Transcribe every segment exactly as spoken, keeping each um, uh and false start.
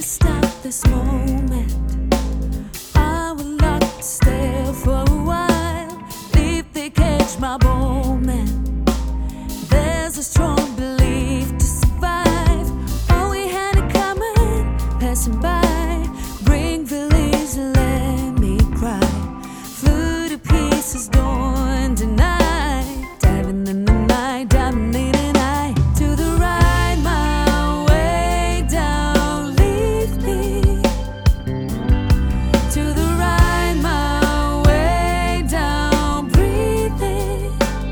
stop this moment. I would like to stay for a while. Leave the cage, my moment. There's a strong belief to survive. All we had in common, passing by. Bring the leaves and let me cry. Flew to pieces, don't deny. Diving in the night, diving in the night. To the right, my way down, leave me. To the right, my way down, breathing.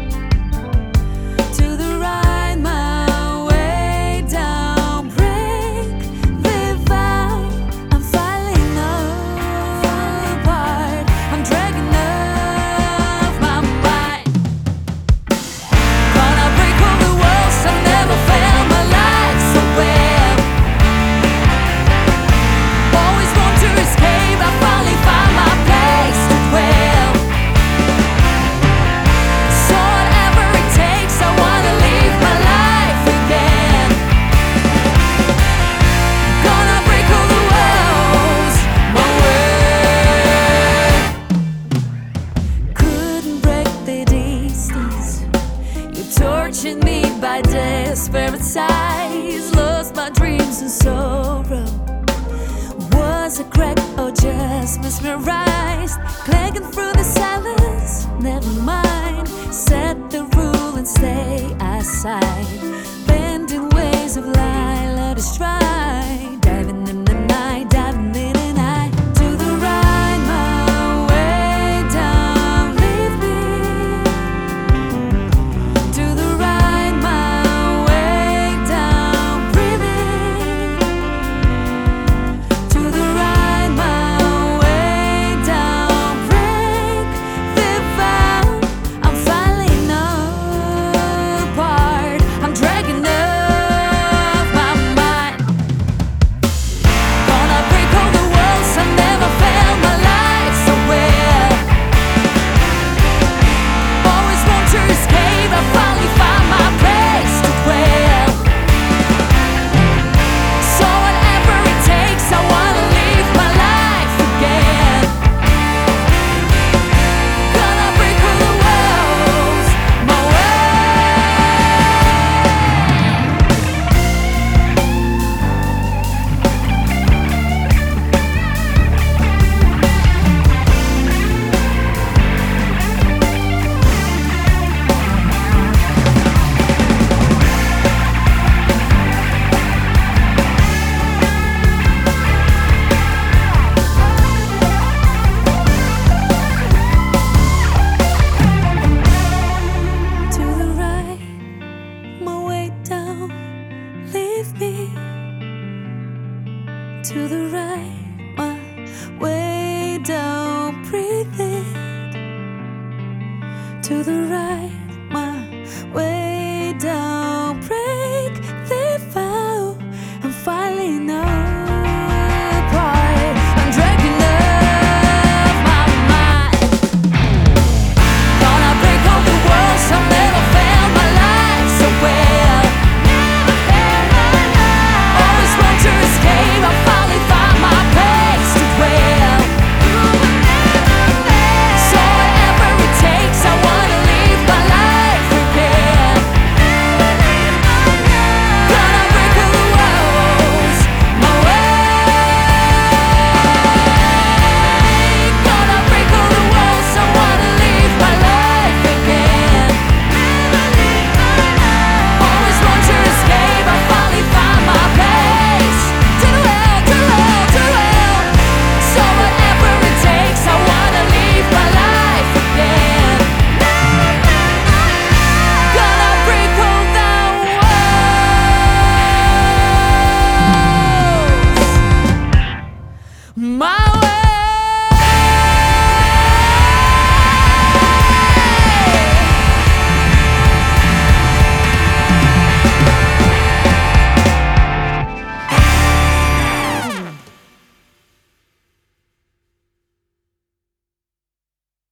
To the right, my way down, break, live out. I'm falling apart. I'm dragging up my mind. Gonna break all the walls. I've never felt my life so well. Always want to escape. I finally found my place to dwell. So whatever it takes, I wanna live my life again. Gonna break all the walls my way. Couldn't break the distance. You tortured me by desperate sighs. Lost my dreams in sorrow. Was a crack or just mesmerized? Clanging through the silence, never mind. Set the rule and stay aside. Bending ways of lie, let us try. Diving in the night, diving in the night. To the right, my way down, leave me. To the right, my way down, breathing. To the right, my way down, break, live out. I'm falling apart. I'm dragging up my mind. Gonna break all the walls. I never felt my life so well. Always want to escape. I finally found my place to dwell. So whatever it takes, I wanna live my life again. Gonna break all the walls my To the right, my way down, leave me. To the right, my way down, breathe it. To the right.